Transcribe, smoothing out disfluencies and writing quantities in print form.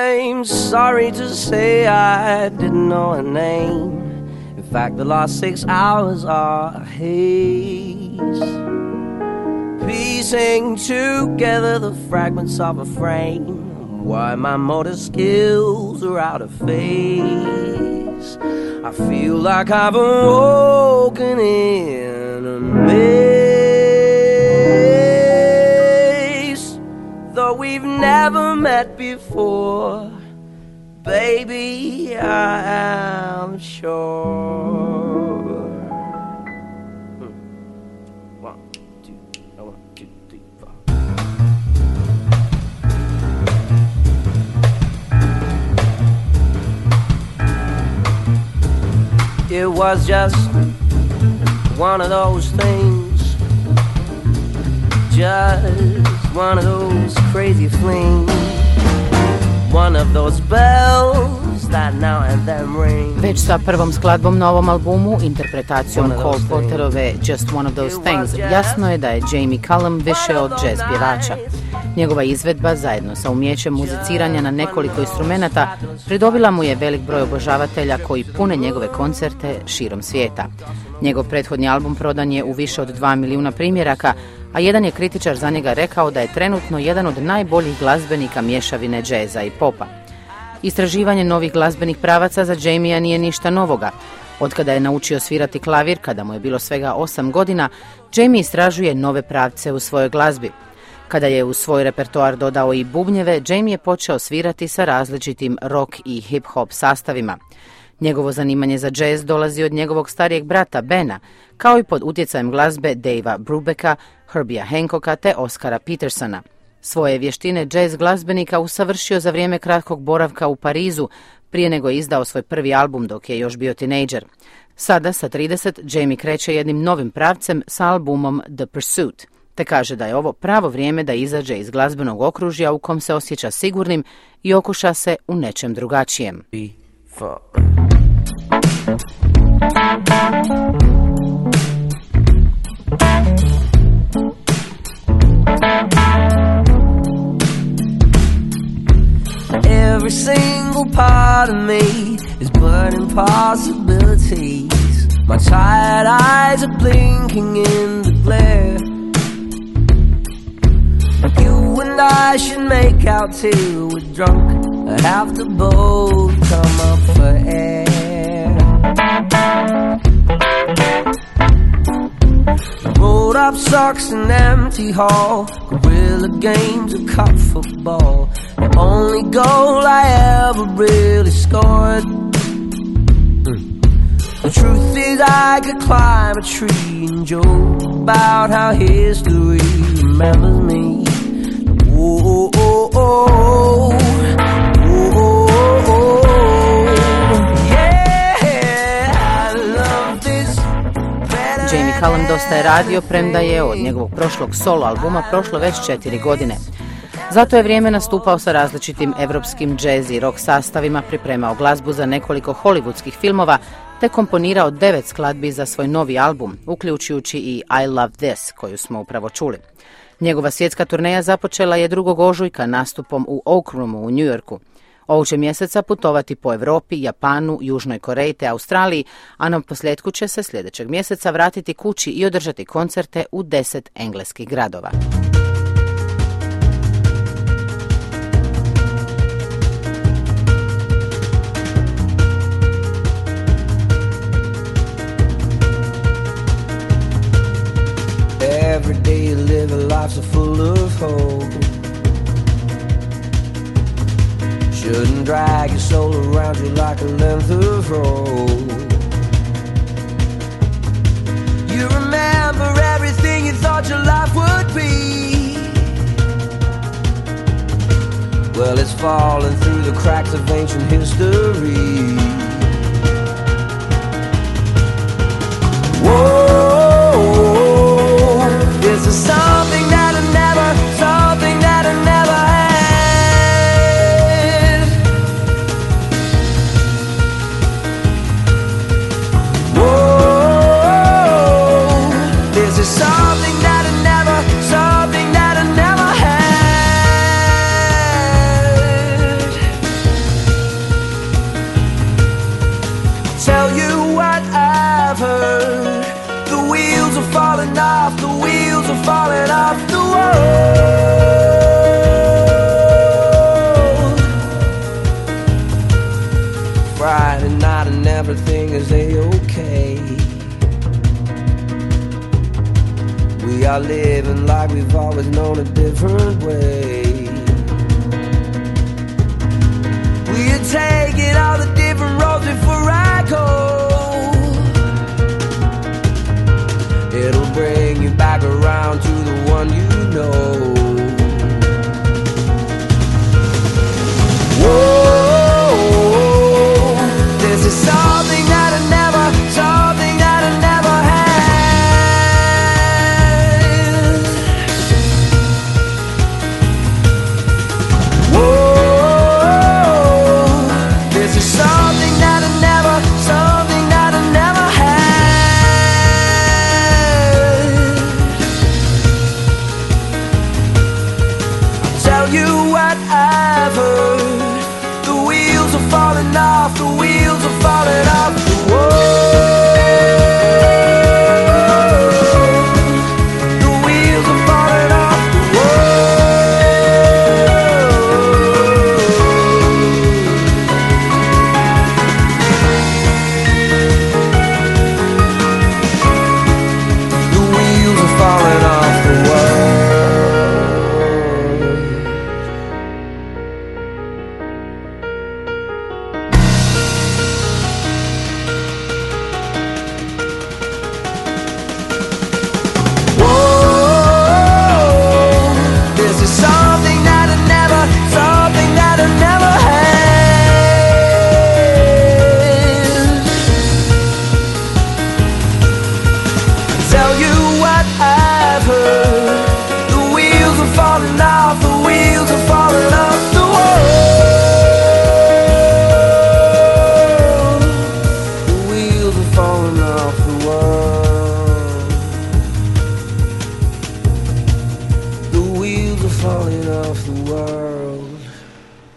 I'm sorry to say I didn't know her name. In fact, the last 6 hours are a haze, piecing together the fragments of a frame. Why my motor skills are out of phase. I feel like I've awoken in a maze. Though we've never met before, baby, I am sure. 1, 2, 1, 2, 3, 4. It was just one of those things, just one of those crazy flings, one of those bells that now and then ring. Već sa prvom skladbom na ovom albumu, interpretacijom Cole Porterove Just One of Those Things, jasno je da je Jamie Cullum više od jazz pjevača. Njegova izvedba, zajedno sa umijećem muziciranja na nekoliko instrumenata, pridobila mu je velik broj obožavatelja koji pune njegove koncerte širom svijeta. Njegov prethodni album prodan je u više od 2 milijuna primjeraka, a jedan je kritičar za njega rekao da je trenutno jedan od najboljih glazbenika mješavine džeza i popa. Istraživanje novih glazbenih pravaca za Jamie-a nije ništa novoga. Otkada je naučio svirati klavir, kada mu je bilo svega 8 godina, Jamie istražuje nove pravce u svojoj glazbi. Kada je u svoj repertoar dodao i bubnjeve, Jamie je počeo svirati sa različitim rock i hip-hop sastavima. Njegovo zanimanje za džez dolazi od njegovog starijeg brata Bena, kao i pod utjecajem glazbe Davea Brubecka, Herbie'a Hancocka te Oscara Petersona. Svoje vještine džez glazbenika usavršio za vrijeme kratkog boravka u Parizu, prije nego je izdao svoj prvi album dok je još bio tinejdžer. Sada, sa 30, Jamie kreće jednim novim pravcem sa albumom The Pursuit, te kaže da je ovo pravo vrijeme da izađe iz glazbenog okružja u kom se osjeća sigurnim i okuša se u nečem drugačijem. Every single part of me is burning possibilities. My tired eyes are blinking in the glare. You and I should make out till we're drunk. I have to both come up for air. Rolled up socks in empty hall, guerrilla games of cup football. The only goal I ever really scored. The truth is I could climb a tree and joke about how history remembers me. Oh, oh, oh, oh. Jamie Cullum dosta je radio, premda je od njegovog prošlog solo albuma prošlo već 4 godine. Zato je vrijeme nastupao sa različitim evropskim džez i rock sastavima, pripremao glazbu za nekoliko hollywoodskih filmova, te komponirao 9 skladbi za svoj novi album, uključujući i I Love This, koju smo upravo čuli. Njegova svjetska turneja započela je 2. ožujka nastupom u Oak Roomu u New Yorku. Ovog će mjeseca putovati po Europi, Japanu, Južnoj Koreji te Australiji, a na posljedku će se sljedećeg mjeseca vratiti kući i održati koncerte u 10 engleskih gradova. Every day you live a life so full of hope. Shouldn't drag your soul around you like a length of rope. You remember everything you thought your life would be. Well, it's falling through the cracks of ancient history. Whoa, this is something that I never, something that I never had. Something that I never, something that I never had. are living like we've always known a different way. We're taking all the different roads before I go. It'll bring you back around to the one you know. Whoa, this is something that I never had. Whoa, this is something that I never had. Tell you what I've heard. The wheels are falling off, the wheels are falling off the road. The wheels are falling off the road. The wheels are falling off the road. Tell you what I